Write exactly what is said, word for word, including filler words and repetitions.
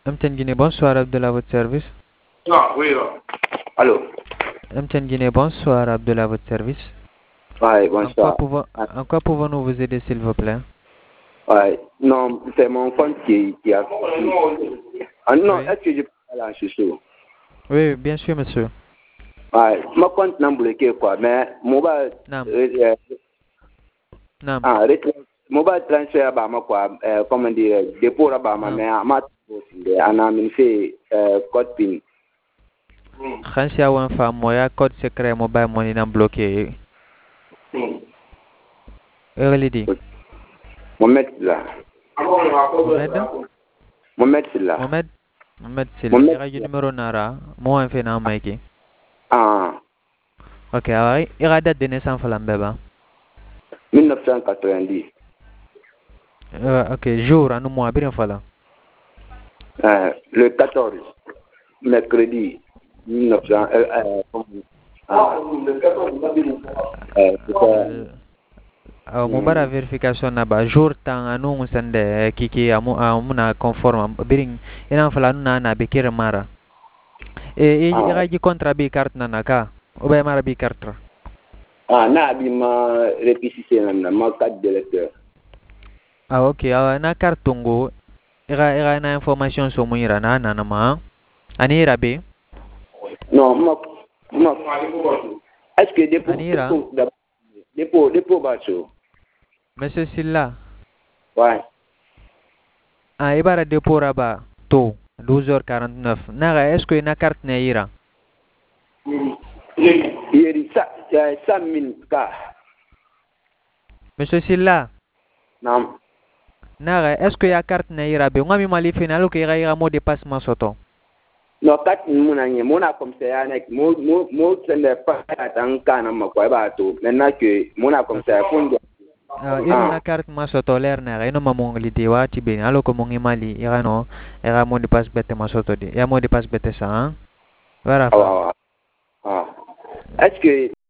M T N Guinée, bonsoir, Abdullah, à votre service. Ah, oui, là. Allô? M T N Guinée, bonsoir, Abdullah, à votre service. Ouais, En quoi bonsoir. pouvons, Ah, en quoi pouvons-nous vous aider, s'il vous plaît? ouais, non, c'est mon compte qui, qui a... Ah non, Oui. est-ce que je peux aller en chouchou? Oui, bien sûr, monsieur. Ouais, mon compte n'a bloqué quoi, mais mobile... Nam, Euh, euh, nam, ah, retran- mobile transfer bah ma quoi, euh, comment dire, dépôt là bah ma, nam. mais à ma... En a mis fait euh, code PIN. Khansi awan fa moya code secret mobile money nam bloqué. Early Mohamed là. Mohamed? Mohamed là. Mohamed? Mohamed Silla. Mohamed Ira yu là. numéro nara. Mo en fait na maiki. Ah, Ok, alors, ira date de naissance falambeba. mille neuf cent quatre-vingt-dix. Euh, ok, jour, anu mo abirin fala. Euh, le quatorze, mercredi mille neuf cents. Euh, euh, ah, euh, c'était- Uh, mubara hum, verification na ba jour tang anu sende kiki amu amuna conforme biring ina fala anu na na bekir mara e e ah, ira ji kontra bi carte na naka o be mara bi carte ah, na bi ma réquisitionné même na ma carte d'électeur. ah ok ah na carte tungu ira ira na information so mu ira na na na ma ani ira be Non, ma, ma, est-ce que dépôt, ani ira dépôt, d'abord, dépôt, dépôt basso? monsieur Silla Ouais. ah ibara depora ba to douze heures quarante-neuf naga est-ce que na carte na ira Il y a cent mille cas. monsieur Silla Non. naga est-ce que ya carte na ira be ngami mali final ko ira ira mo dépassement soto No kat muna nye muna comme c'est avec mo mo mo ce n'est pas tant kana ma quoi ba to maintenant que muna comme ça fond Uh, ino ah na carte masoto ler na ino mamong liti wa tibin alo ko mong imali irano era mo di pas bete masoto di ya mo di pas bete sa ha? Wara ah fa ah ah est-ce que